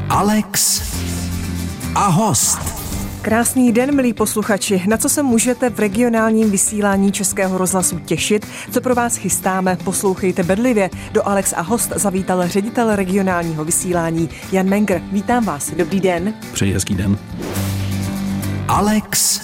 Alex a host. Krásný den, milí posluchači. Na co se můžete v regionálním vysílání Českého rozhlasu těšit? Co pro vás chystáme? Poslouchejte bedlivě. Do Alex a host zavítal ředitel regionálního vysílání Jan Menger. Vítám vás. Dobrý den. Přeji hezký den. Alex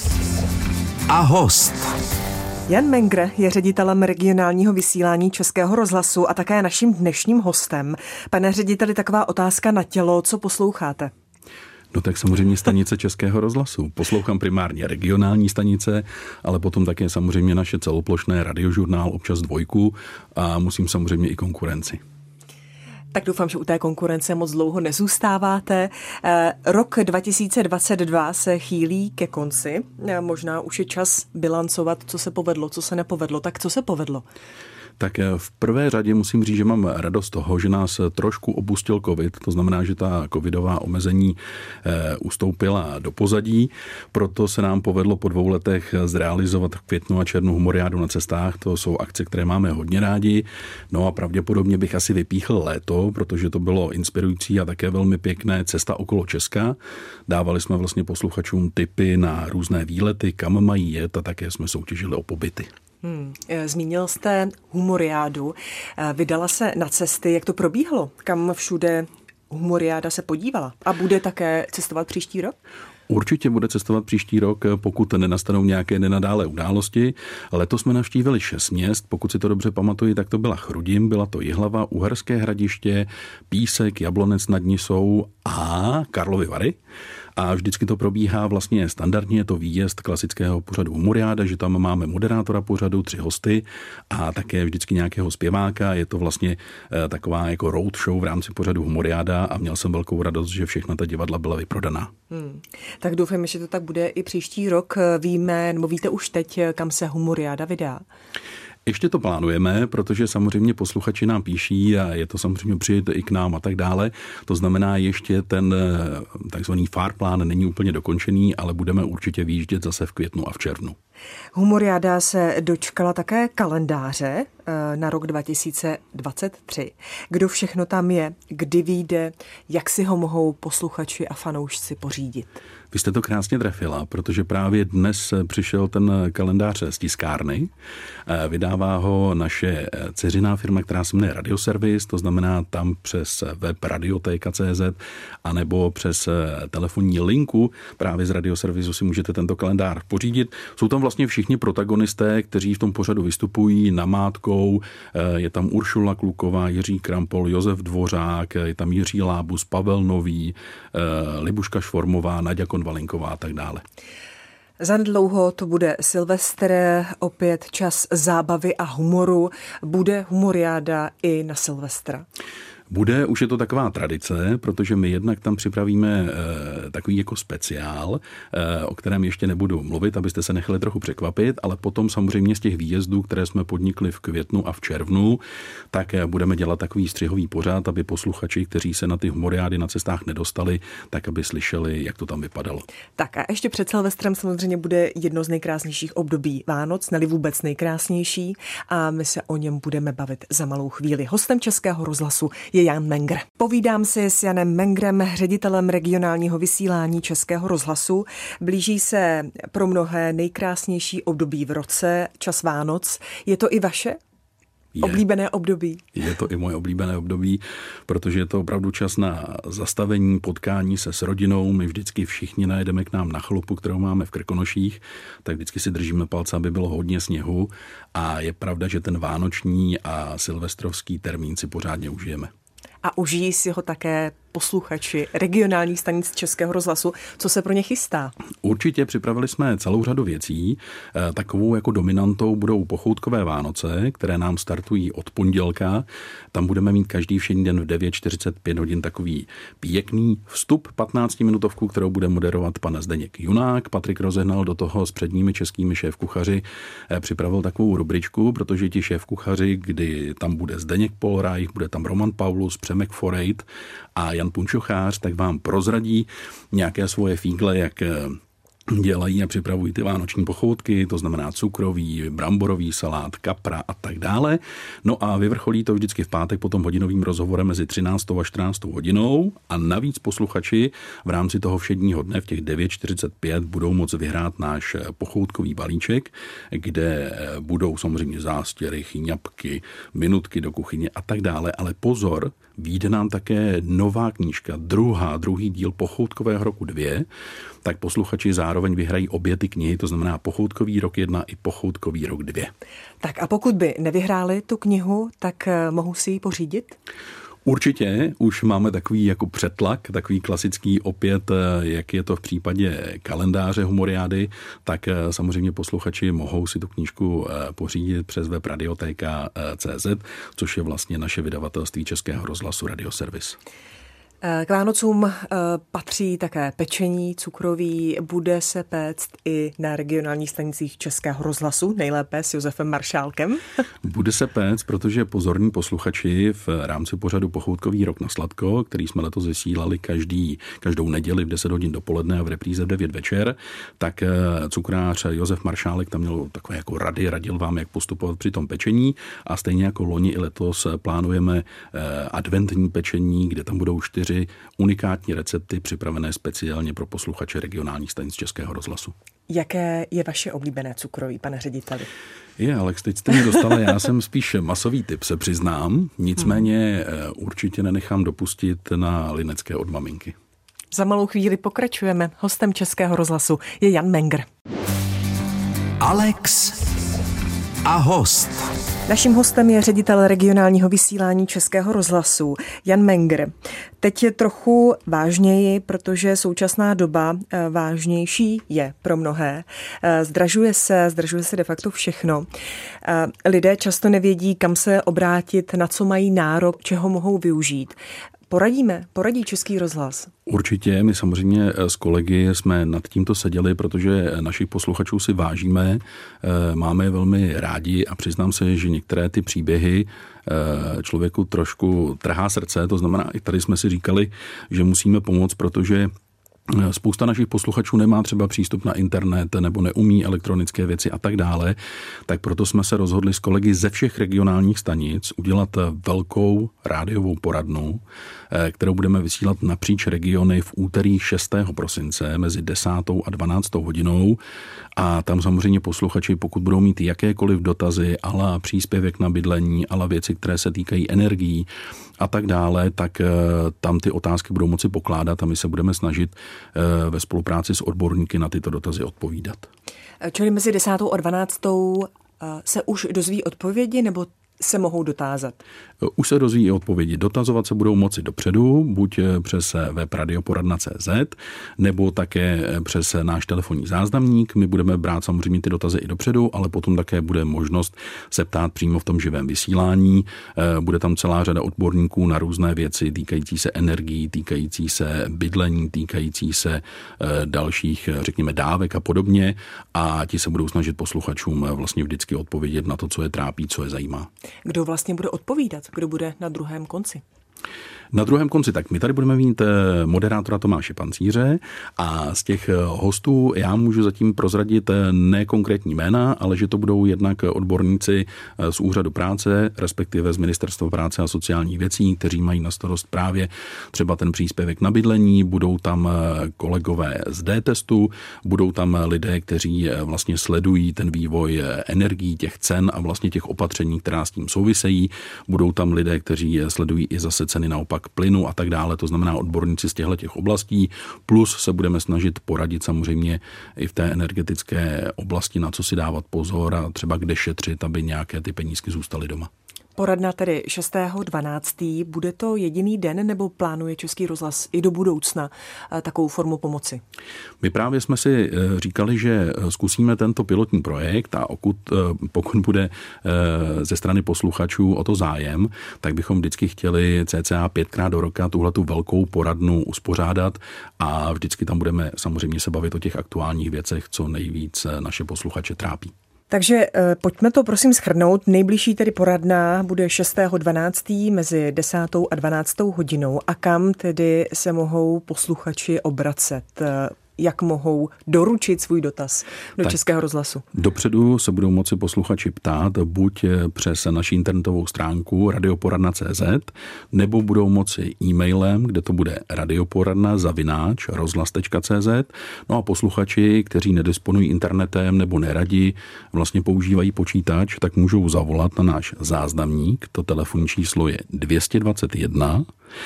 a host. Jan Menger je ředitelem regionálního vysílání Českého rozhlasu a také naším dnešním hostem. Pane řediteli, taková otázka na tělo, co posloucháte? No tak samozřejmě stanice Českého rozhlasu. Poslouchám primárně regionální stanice, ale potom také samozřejmě naše celoplošné radiožurnál, občas Dvojku a musím samozřejmě i konkurenci. Tak doufám, že u té konkurence moc dlouho nezůstáváte. Rok 2022 se chýlí ke konci. Možná už je čas bilancovat, co se povedlo, co se nepovedlo. Tak co se povedlo? Tak v prvé řadě musím říct, že mám radost toho, že nás trošku opustil covid, to znamená, že ta covidová omezení ustoupila do pozadí, proto se nám povedlo po 2 letech zrealizovat v květnu a červnu humoriádu na cestách, to jsou akce, které máme hodně rádi, no a pravděpodobně bych asi vypíchl léto, protože to bylo inspirující a také velmi pěkné cesta okolo Česka, dávali jsme vlastně posluchačům tipy na různé výlety, kam mají jet a také jsme soutěžili o pobyty. Zmínil jste humoriádu, vydala se na cesty, jak to probíhalo, kam všude humoriáda se podívala a bude také cestovat příští rok? Určitě bude cestovat příští rok, pokud nenastanou nějaké nenadálé události. Letos jsme navštívili 6 měst, pokud si to dobře pamatuji, tak to byla Chrudim, byla to Jihlava, Uherské Hradiště, Písek, Jablonec nad Nisou a Karlovy Vary. A vždycky to probíhá vlastně standardně, je to výjezd klasického pořadu humoriáda, že tam máme moderátora pořadu, 3 hosty a také vždycky nějakého zpěváka. Je to vlastně taková jako road show v rámci pořadu humoriáda a měl jsem velkou radost, že všechna ta divadla byla vyprodaná. Tak doufám, že to tak bude i příští rok. Víme, nebo víte už teď, kam se humoriáda vydá? Ještě to plánujeme, protože samozřejmě posluchači nám píší a je to samozřejmě přijít i k nám a tak dále. To znamená, ještě ten takzvaný fahrplan není úplně dokončený, ale budeme určitě vyjíždět zase v květnu a v červnu. Humoriáda se dočkala také kalendáře na rok 2023. Kdo všechno tam je, kdy vyjde, jak si ho mohou posluchači a fanoušci pořídit? Vy jste to krásně trefila, protože právě dnes přišel ten kalendář z tiskárny. Vydává ho naše dceřiná firma, která se jmenuje Radioservis, to znamená tam přes web radioteka.cz anebo přes telefonní linku právě z Radioservisu si můžete tento kalendář pořídit. Jsou tam vlastně všichni protagonisté, kteří v tom pořadu vystupují namátkou. Je tam Uršula Kluková, Jiří Krampol, Josef Dvořák, je tam Jiří Lábus, Pavel Nový, Libuška Švormová, Naďa Konvalinková a tak dále. Zanedlouho to bude Silvestr, opět čas zábavy a humoru. Bude humoriáda i na Silvestra? Bude, už je to taková tradice, protože my jednak tam připravíme takový jako speciál, o kterém ještě nebudu mluvit, abyste se nechali trochu překvapit, ale potom samozřejmě z těch výjezdů, které jsme podnikli v květnu a v červnu, tak budeme dělat takový střihový pořad, aby posluchači, kteří se na ty humoriády na cestách nedostali, tak aby slyšeli, jak to tam vypadalo. Tak a ještě před Silvestrem samozřejmě bude jedno z nejkrásnějších období Vánoc, neli vůbec nejkrásnější, a my se o něm budeme bavit za malou chvíli. Hostem Českého rozhlasu je Jan Menger. Povídám si s Janem Mengrem, ředitelem regionálního vysílání Českého rozhlasu. Blíží se pro mnohé nejkrásnější období v roce, čas Vánoc. Je to i vaše oblíbené období? Je to i moje oblíbené období, protože je to opravdu čas na zastavení, potkání se s rodinou. My vždycky všichni najedeme k nám na chalupu, kterou máme v Krkonoších, tak vždycky si držíme palce, aby bylo hodně sněhu a je pravda, že ten vánoční a silvestrovský termín si pořádně užijeme. A užijí si ho také posluchači regionálních stanic Českého rozhlasu. Co se pro ně chystá? Určitě připravili jsme celou řadu věcí. Takovou jako dominantou budou pochoutkové Vánoce, které nám startují od pondělka. Tam budeme mít každý všední den v 9:45 hodin takový pěkný vstup, 15minutovku, kterou bude moderovat pan Zdeněk Junák. Patrik Rozehnal do toho s předními českými šéfkuchaři připravil takovou rubričku, protože ti šéfkuchaři, kdy tam bude Zdeněk Polreich, bude tam Roman Paulus, Přemek Forejt a Jan Punčochář, tak vám prozradí nějaké svoje fígle, jak dělají a připravují ty vánoční pochoutky, to znamená cukrový, bramborový salát, kapra a tak dále. No a vyvrcholí to vždycky v pátek potom hodinovým rozhovorem mezi 13. a 14. hodinou a navíc posluchači v rámci toho všedního dne v těch 9:45 budou moct vyhrát náš pochoutkový balíček, kde budou samozřejmě zástěry, chyňapky, minutky do kuchyně a tak dále, ale pozor, vyjde nám také nová knížka, druhý díl Pochoutkového roku 2, tak posluchači zároveň vyhrají obě ty knihy, to znamená Pochoutkový rok 1 i Pochoutkový rok 2. Tak a pokud by nevyhráli tu knihu, tak mohou si ji pořídit? Určitě, už máme takový jako přetlak, takový klasický opět, jak je to v případě kalendáře Humoriády, tak samozřejmě posluchači mohou si tu knížku pořídit přes web Radioteka.cz, což je vlastně naše vydavatelství Českého rozhlasu Radioservis. K Vánocům patří také pečení cukroví, bude se péct i na regionálních stanicích Českého rozhlasu, nejlépe s Josefem Maršálkem. Bude se péct, protože pozorní posluchači v rámci pořadu Pochoutkový rok na sladko, který jsme letos vysílali každou neděli v 10 hodin dopoledne a v repríze v 9 večer, tak cukrář Josef Maršálek tam měl takové jako radil vám, jak postupovat při tom pečení a stejně jako loni i letos plánujeme adventní pečení, kde tam budou 4 unikátní recepty připravené speciálně pro posluchače regionálních stanic Českého rozhlasu. Jaké je vaše oblíbené cukroví, pane řediteli? Alex, teď jste mě dostala, já jsem spíš masový typ, se přiznám, nicméně určitě nenechám dopustit na linecké od maminky. Za malou chvíli pokračujeme. Hostem Českého rozhlasu je Jan Menger. Alex a host. Naším hostem je ředitel regionálního vysílání Českého rozhlasu Jan Menger. Teď je trochu vážněji, protože současná doba vážnější je pro mnohé. Zdražuje se de facto všechno. Lidé často nevědí, kam se obrátit, na co mají nárok, čeho mohou využít. Poradí Český rozhlas? Určitě, my samozřejmě s kolegy jsme nad tímto seděli, protože našich posluchačů si vážíme, máme je velmi rádi a přiznám se, že některé ty příběhy člověku trošku trhá srdce, to znamená, i tady jsme si říkali, že musíme pomoct, protože spousta našich posluchačů nemá třeba přístup na internet nebo neumí elektronické věci a tak dále, tak proto jsme se rozhodli s kolegy ze všech regionálních stanic udělat velkou rádiovou poradnu, kterou budeme vysílat napříč regiony v úterý 6. prosince mezi 10. a 12. hodinou a tam samozřejmě posluchači, pokud budou mít jakékoliv dotazy, ala příspěvek na bydlení, ala věci, které se týkají energií a tak dále, tak tam ty otázky budou moci pokládat a my se budeme snažit ve spolupráci s odborníky na tyto dotazy odpovídat. Čili mezi 10. a 12. se už dozví odpovědi, nebo se mohou dotázat? Už se dozví i odpovědi. Dotazovat se budou moci dopředu, buď přes web radioporadna.cz, nebo také přes náš telefonní záznamník. My budeme brát samozřejmě ty dotazy i dopředu, ale potom také bude možnost se ptát přímo v tom živém vysílání. Bude tam celá řada odborníků na různé věci týkající se energií, týkající se bydlení, týkající se dalších, řekněme, dávek a podobně. A ti se budou snažit posluchačům vlastně vždycky odpovědět na to, co je trápí, co je zajímá. Kdo vlastně bude odpovídat? Kdo bude na druhém konci? Na druhém konci, tak my tady budeme mít moderátora Tomáše Pancíře a z těch hostů já můžu zatím prozradit ne konkrétní jména, ale že to budou jednak odborníci z Úřadu práce, respektive z Ministerstva práce a sociálních věcí, kteří mají na starost právě třeba ten příspěvek na bydlení, budou tam kolegové z D-testu, budou tam lidé, kteří vlastně sledují ten vývoj energií, těch cen a vlastně těch opatření, která s tím souvisejí, budou tam lidé, kteří sledují i zase ceny naopak plynu a tak dále, to znamená odborníci z těch oblastí, plus se budeme snažit poradit samozřejmě i v té energetické oblasti, na co si dávat pozor a třeba kde šetřit, aby nějaké ty penízky zůstaly doma. Poradna tedy 6.12. Bude to jediný den, nebo plánuje Český rozhlas i do budoucna takovou formu pomoci? My právě jsme si říkali, že zkusíme tento pilotní projekt a pokud bude ze strany posluchačů o to zájem, tak bychom vždycky chtěli cca 5krát do roka tuhletu velkou poradnu uspořádat a vždycky tam budeme samozřejmě se bavit o těch aktuálních věcech, co nejvíc naše posluchače trápí. Takže pojďme to prosím shrnout. Nejbližší tedy poradna bude 6.12. mezi 10. a 12. hodinou. A kam tedy se mohou posluchači obracet? jak mohou doručit svůj dotaz do Českého rozhlasu? Dopředu se budou moci posluchači ptát buď přes naši internetovou stránku radioporadna.cz, nebo budou moci e-mailem, kde to bude radioporadna@rozhlas.cz. No a posluchači, kteří nedisponují internetem nebo neradi vlastně používají počítač, tak můžou zavolat na náš záznamník. To telefonní číslo je 221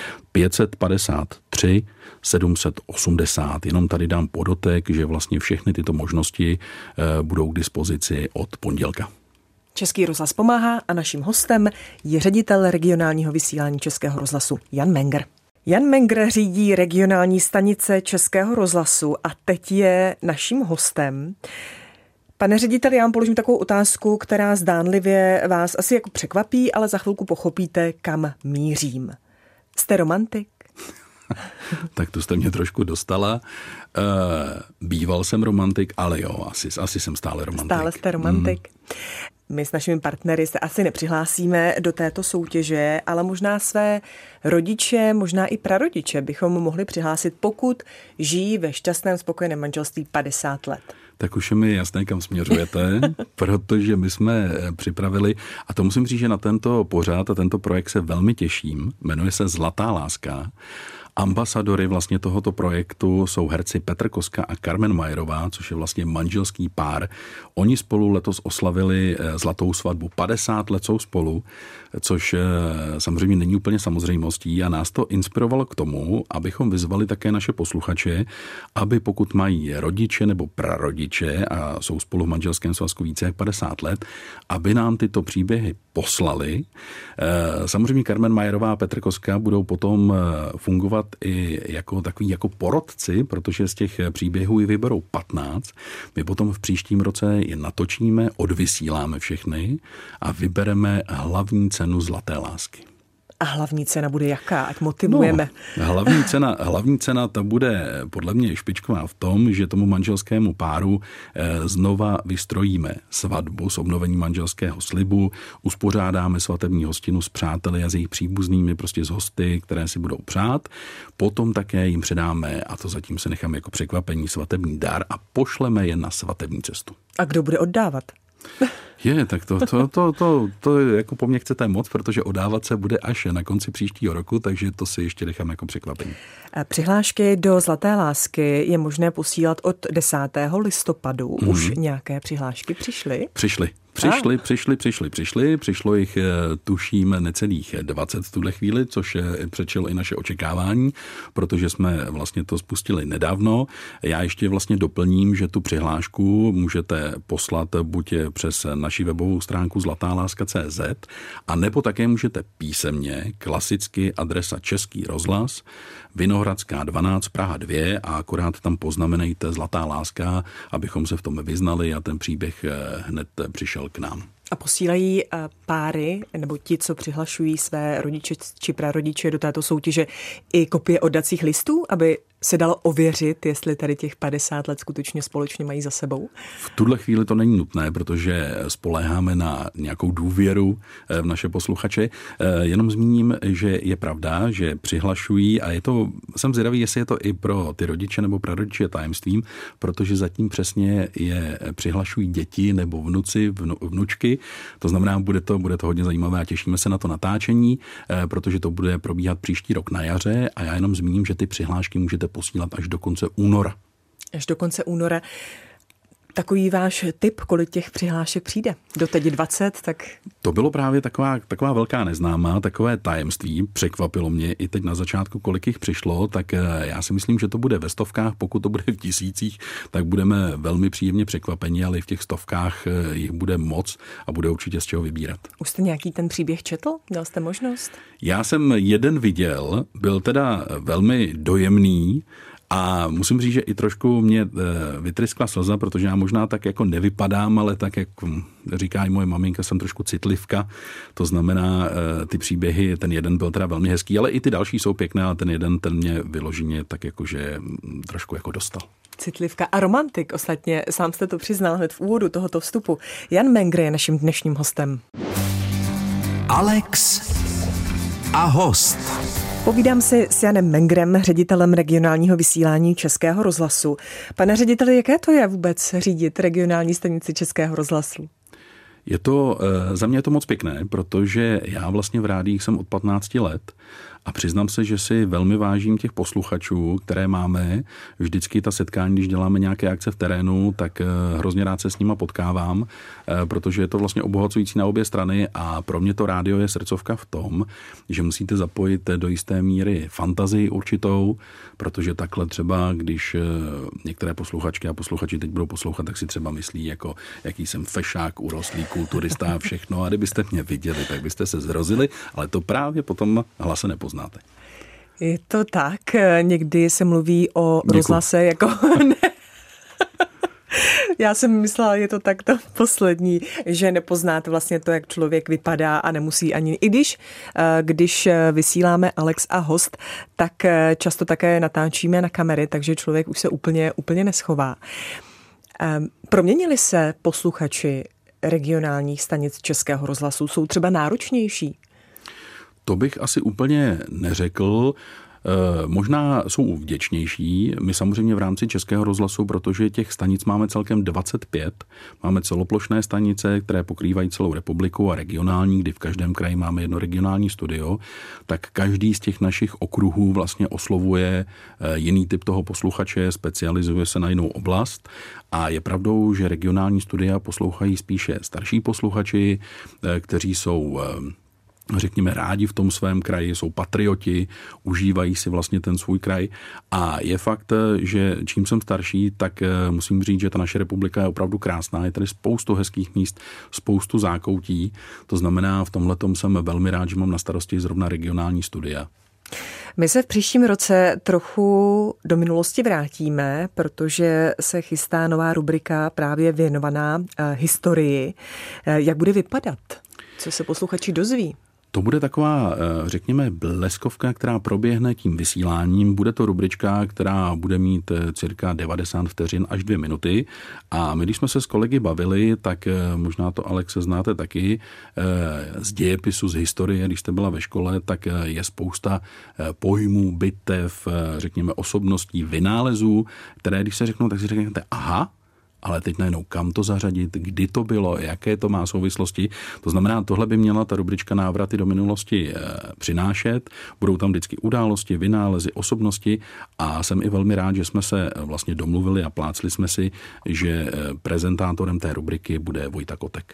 553 780. Jenom tady dám podotek, že vlastně všechny tyto možnosti budou k dispozici od pondělka. Český rozhlas pomáhá a naším hostem je ředitel regionálního vysílání Českého rozhlasu Jan Menger. Jan Menger řídí regionální stanice Českého rozhlasu a teď je naším hostem. Pane řediteli, já vám položím takovou otázku, která zdánlivě vás asi jako překvapí, ale za chvilku pochopíte, kam mířím. Jste romantik? Tak to jste mě trošku dostala. Býval jsem romantik, ale jo, asi jsem stále romantik. Stále jste romantik. My s našimi partnery se asi nepřihlásíme do této soutěže, ale možná své rodiče, možná i prarodiče bychom mohli přihlásit, pokud žijí ve šťastném spokojeném manželství 50 let. Tak už je mi jasné, kam směřujete, protože my jsme připravili, a to musím říct, že na tento pořad a tento projekt se velmi těším, jmenuje se Zlatá láska. Ambasadory vlastně tohoto projektu jsou herci Petr Koska a Carmen Majerová, což je vlastně manželský pár. Oni spolu letos oslavili zlatou svatbu. 50 let jsou spolu, což samozřejmě není úplně samozřejmostí a nás to inspirovalo k tomu, abychom vyzvali také naše posluchače, aby pokud mají rodiče nebo prarodiče a jsou spolu v manželském svazku více jak 50 let, aby nám tyto příběhy poslali. Samozřejmě Carmen Majerová a Petr Koska budou potom fungovat i jako takový jako porodci, protože z těch příběhů ji vyberou 15. My potom v příštím roce je natočíme, odvysíláme všechny a vybereme hlavní cenu Zlaté lásky. A hlavní cena bude jaká? Ať motivujeme. No, hlavní cena ta bude podle mě špičková v tom, že tomu manželskému páru znova vystrojíme svatbu s obnovením manželského slibu, uspořádáme svatební hostinu s přáteli a s jejich příbuznými, prostě s hosty, které si budou přát. Potom také jim předáme, a to zatím se necháme jako překvapení, svatební dar a pošleme je na svatební cestu. A kdo bude oddávat? Tak to jako po mně chcete moc, protože oddávat se bude až na konci příštího roku, takže to si ještě nechám jako překvapení. Přihlášky do Zlaté lásky je možné posílat od 10. listopadu. Už nějaké přihlášky přišly? Přišlo jich, tuším, necelých 20 v tuhle chvíli, což předčilo i naše očekávání, protože jsme vlastně to spustili nedávno. Já ještě vlastně doplním, že tu přihlášku můžete poslat buď přes naši webovou stránku zlatáláska.cz, a nebo také můžete písemně, klasicky adresa Český rozhlas, Vinohradská 12, Praha 2 a akorát tam poznamenejte Zlatá láska, abychom se v tom vyznali a ten příběh hned přišel k nám. A posílají páry, nebo ti, co přihlašují své rodiče či prarodiče do této soutěže, i kopie oddacích listů, aby se dalo ověřit, jestli tady těch 50 let skutečně společně mají za sebou? V tuhle chvíli to není nutné, protože spoléháme na nějakou důvěru v naše posluchače. Jenom zmíním, že je pravda, že přihlašují a jsem zvědavý, jestli je to i pro ty rodiče nebo prarodiče tajemstvím, protože zatím přesně je přihlašují děti nebo vnuci, vnučky. To znamená, bude to hodně zajímavé a těšíme se na to natáčení, protože to bude probíhat příští rok na jaře a já jenom zmíním, že ty přihlášky můžete posílat až do konce února. Až do konce února. Takový váš tip, kolik těch přihlášek přijde? Doteď 20, tak... To bylo právě taková velká neznámá, takové tajemství. Překvapilo mě i teď na začátku, kolik jich přišlo, tak já si myslím, že to bude ve stovkách. Pokud to bude v tisících, tak budeme velmi příjemně překvapeni, ale i v těch stovkách jich bude moc a bude určitě z čeho vybírat. Už jste nějaký ten příběh četl? Dal jste možnost? Já jsem jeden viděl, byl teda velmi dojemný, a musím říct, že i trošku mě vytryskla slza, protože já možná tak jako nevypadám, ale tak, jak říká i moje maminka, jsem trošku citlivka. To znamená, ty příběhy, ten jeden byl teda velmi hezký, ale i ty další jsou pěkné, ale ten jeden, ten mě vyloženě tak jakože trošku jako dostal. Citlivka a romantik ostatně, sám jste to přiznal hned v úvodu tohoto vstupu. Jan Menger je naším dnešním hostem. Alex a host. Povídám si s Janem Mengrem, ředitelem regionálního vysílání Českého rozhlasu. Pane řediteli, jaké to je vůbec řídit regionální stanici Českého rozhlasu? Za mě je to moc pěkné, protože já vlastně v rádiích jsem od 15 let a přiznám se, že si velmi vážím těch posluchačů, které máme. Vždycky ta setkání, když děláme nějaké akce v terénu, tak hrozně rád se s nima potkávám, protože je to vlastně obohacující na obě strany a pro mě to rádio je srdcovka v tom, že musíte zapojit do jisté míry fantazii určitou, protože takhle třeba, když některé posluchačky a posluchači teď budou poslouchat, tak si třeba myslí, jako jaký jsem fešák, urostlý kulturista a všechno. A kdybyste mě viděli, tak byste se zrozili, ale to právě potom hlase nepoznáte. Je to tak, někdy se mluví o rozhlase jako... Já jsem myslela, je to takto poslední, že nepoznáte vlastně to, jak člověk vypadá a nemusí ani... I když vysíláme Alex a host, tak často také natáčíme na kamery, takže člověk už se úplně neschová. Proměnili se posluchači regionálních stanic Českého rozhlasu? Jsou třeba náročnější? To bych asi úplně neřekl. Možná jsou vděčnější. My samozřejmě v rámci Českého rozhlasu, protože těch stanic máme celkem 25. Máme celoplošné stanice, které pokrývají celou republiku a regionální, kdy v každém kraji máme jedno regionální studio, tak každý z těch našich okruhů vlastně oslovuje jiný typ toho posluchače, specializuje se na jinou oblast a je pravdou, že regionální studia poslouchají spíše starší posluchači, kteří jsou řekněme rádi v tom svém kraji, jsou patrioti, užívají si vlastně ten svůj kraj a je fakt, že čím jsem starší, tak musím říct, že ta naše republika je opravdu krásná, je tady spoustu hezkých míst, spoustu zákoutí, to znamená v tomhletom jsem velmi rád, že mám na starosti zrovna regionální studia. My se v příštím roce trochu do minulosti vrátíme, protože se chystá nová rubrika právě věnovaná historii. Jak bude vypadat? Co se posluchači dozví? To bude taková, řekněme, bleskovka, která proběhne tím vysíláním. Bude to rubrička, která bude mít cirka 90 vteřin až 2 minuty. A my, když jsme se s kolegy bavili, tak možná to, Alex, znáte taky, z dějepisu, z historie, když jste byla ve škole, tak je spousta pojmů, bitev, řekněme, osobností, vynálezů, které, když se řeknou, tak si řeknete, aha, ale teď najednou kam to zařadit, kdy to bylo, jaké to má souvislosti. To znamená, tohle by měla ta rubrička Návraty do minulosti přinášet. Budou tam vždycky události, vynálezy, osobnosti a jsem i velmi rád, že jsme se vlastně domluvili a plácli jsme si, že prezentátorem té rubriky bude Vojta Kotek.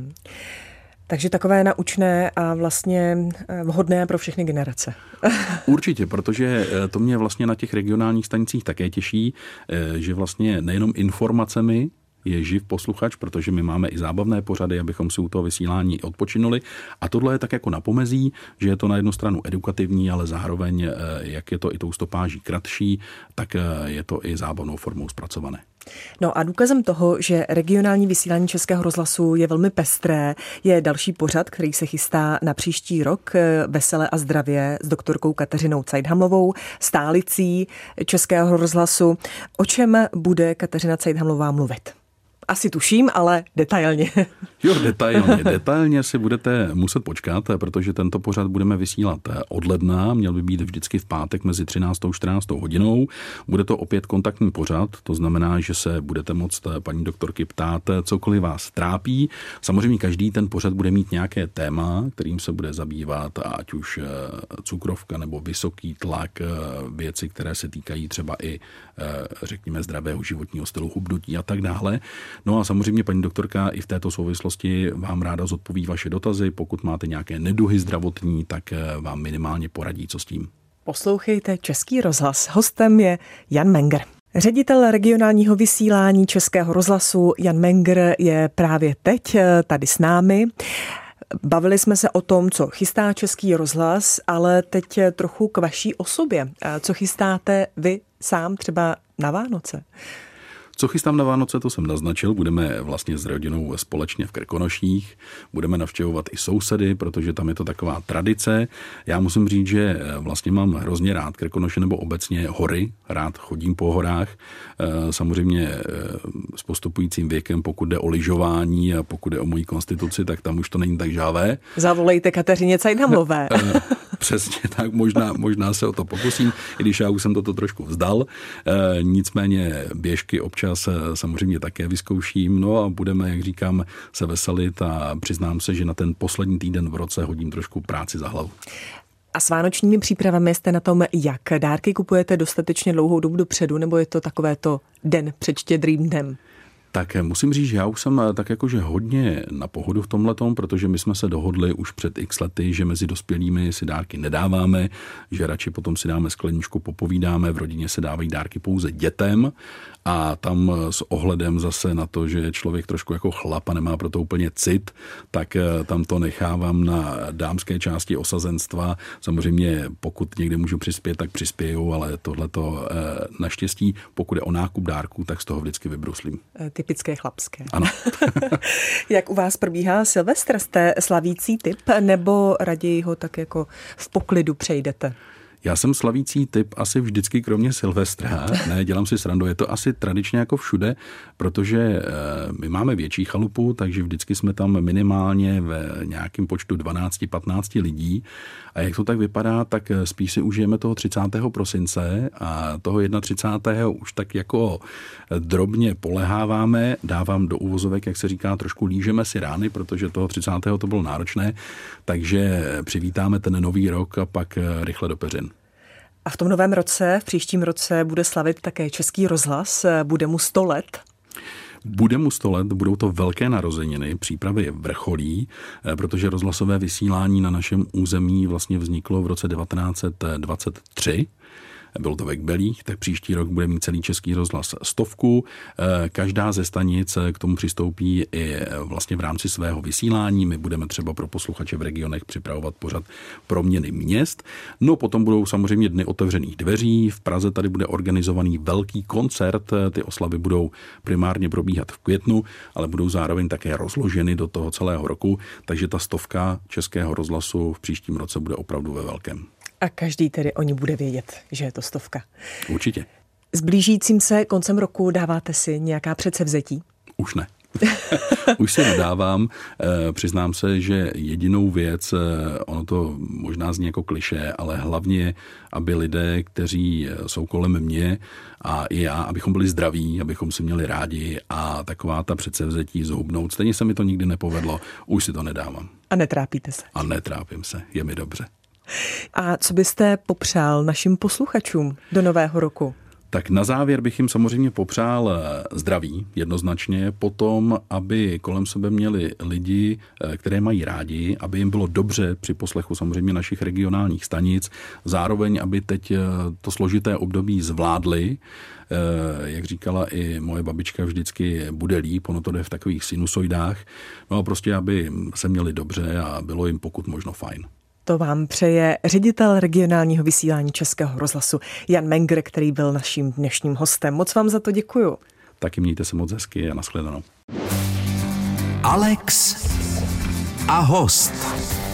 Takže takové naučné a vlastně vhodné pro všechny generace. Určitě, protože to mě vlastně na těch regionálních stanicích také těší, že vlastně nejenom informacemi je živ posluchač, protože my máme i zábavné pořady, abychom si u toho vysílání odpočinuli. A tohle je tak jako na pomezí, že je to na jednu stranu edukativní, ale zároveň, jak je to i tou stopáží kratší, tak je to i zábavnou formou zpracované. No a důkazem toho, že regionální vysílání Českého rozhlasu je velmi pestré, je další pořad, který se chystá na příští rok, Vesele a zdravě s doktorkou Kateřinou Cajthamlovou, stálicí Českého rozhlasu. O čem bude Kateřina Cajthamlová mluvit? Asi tuším, ale detailně. Jo, detailně si budete muset počkat, protože tento pořad budeme vysílat od ledna, měl by být vždycky v pátek mezi 13. a 14. hodinou. Bude to opět kontaktní pořad, to znamená, že se budete moct paní doktorky ptát, cokoliv vás trápí. Samozřejmě každý ten pořad bude mít nějaké téma, kterým se bude zabývat, ať už cukrovka nebo vysoký tlak, věci, které se týkají třeba i, řekněme, zdravého životního stylu, hubnutí a tak dále. No a samozřejmě paní doktorka i v této souvislosti vám ráda zodpoví vaše dotazy. Pokud máte nějaké neduhy zdravotní, tak vám minimálně poradí, co s tím. Poslouchejte Český rozhlas. Hostem je Jan Menger. Ředitel regionálního vysílání Českého rozhlasu Jan Menger je právě teď tady s námi. Bavili jsme se o tom, co chystá Český rozhlas, ale teď trochu k vaší osobě. Co chystáte vy sám třeba na Vánoce? Co chystám na Vánoce, to jsem naznačil. Budeme vlastně s rodinou společně v Krkonoších. Budeme navštěvovat i sousedy, protože tam je to taková tradice. Já musím říct, že vlastně mám hrozně rád Krkonoše nebo obecně hory. Rád chodím po horách. Samozřejmě s postupujícím věkem, pokud jde o lyžování a pokud jde o moji konstituci, tak tam už to není tak žávé. Zavolejte Kateřině Cajthamlové. Přesně tak, možná se o to pokusím, i když já už jsem toto trošku vzdal. Nicméně běžky občas samozřejmě také vyzkouším, no a budeme, jak říkám, se veselit a přiznám se, že na ten poslední týden v roce hodím trošku práci za hlavu. A s vánočními přípravami jste na tom jak? Dárky kupujete dostatečně dlouhou dobu dopředu, nebo je to takovéto den před Štědrým dnem? Tak musím říct, že já už jsem tak jakože hodně na pohodu v tomhletom, protože my jsme se dohodli už před x lety, že mezi dospělými si dárky nedáváme, že radši potom si dáme skleničku, popovídáme, v rodině se dávají dárky pouze dětem a tam s ohledem zase na to, že člověk trošku jako chlap a nemá pro to úplně cit, tak tam to nechávám na dámské části osazenstva. Samozřejmě pokud někde můžu přispět, tak přispěju, ale tohleto naštěstí, pokud je o nákup dárků, tak z toho vždycky vybruslím. Typické chlapské. Ano. Jak u vás probíhá Silvestr? Jste slavící typ, nebo raději ho tak jako v poklidu přejdete? Já jsem slavící typ asi vždycky, kromě Silvestra. Ne, dělám si srandu. Je to asi tradičně jako všude, protože my máme větší chalupu, takže vždycky jsme tam minimálně ve nějakém počtu 12-15 lidí. A jak to tak vypadá, tak spíš si užijeme toho 30. prosince a toho 31. už tak jako drobně poleháváme, dávám do uvozovek, jak se říká, trošku lížeme si rány, protože toho 30. to bylo náročné, takže přivítáme ten nový rok a pak rychle do peřin. A v tom novém roce, v příštím roce, bude slavit také Český rozhlas, bude mu 100 let. Bude mu 100 let, budou to velké narozeniny, přípravy vrcholí, protože rozhlasové vysílání na našem území vlastně vzniklo v roce 1923. Bylo to ve Kbelích, tak příští rok bude mít celý Český rozhlas 100. Každá ze stanic k tomu přistoupí i vlastně v rámci svého vysílání. My budeme třeba pro posluchače v regionech připravovat pořad Proměny měst. No potom budou samozřejmě dny otevřených dveří. V Praze tady bude organizovaný velký koncert. Ty oslavy budou primárně probíhat v květnu, ale budou zároveň také rozloženy do toho celého roku. Takže ta 100 Českého rozhlasu v příštím roce bude opravdu ve velkém. A každý tedy o ní bude vědět, že je to 100. Určitě. S blížícím se koncem roku dáváte si nějaká předsevzetí? Už ne. Už se nedávám. Přiznám se, že jedinou věc, ono to možná zní jako klišé, ale hlavně, aby lidé, kteří jsou kolem mě a i já, abychom byli zdraví, abychom si měli rádi a taková ta předsevzetí zhubnout. Stejně se mi to nikdy nepovedlo, už si to nedávám. A netrápíte se? A netrápím se, je mi dobře. A co byste popřál našim posluchačům do nového roku? Tak na závěr bych jim samozřejmě popřál zdraví, jednoznačně, potom, aby kolem sebe měli lidi, které mají rádi, aby jim bylo dobře při poslechu samozřejmě našich regionálních stanic, zároveň, aby teď to složité období zvládli. Jak říkala i moje babička, vždycky bude líp, ono to jde v takových sinusoidách, no a prostě, aby se měli dobře a bylo jim pokud možno fajn. To vám přeje ředitel regionálního vysílání Českého rozhlasu Jan Menger, který byl naším dnešním hostem. Moc vám za to děkuju. Taky mějte se moc hezky a nashledanou. Alex a host.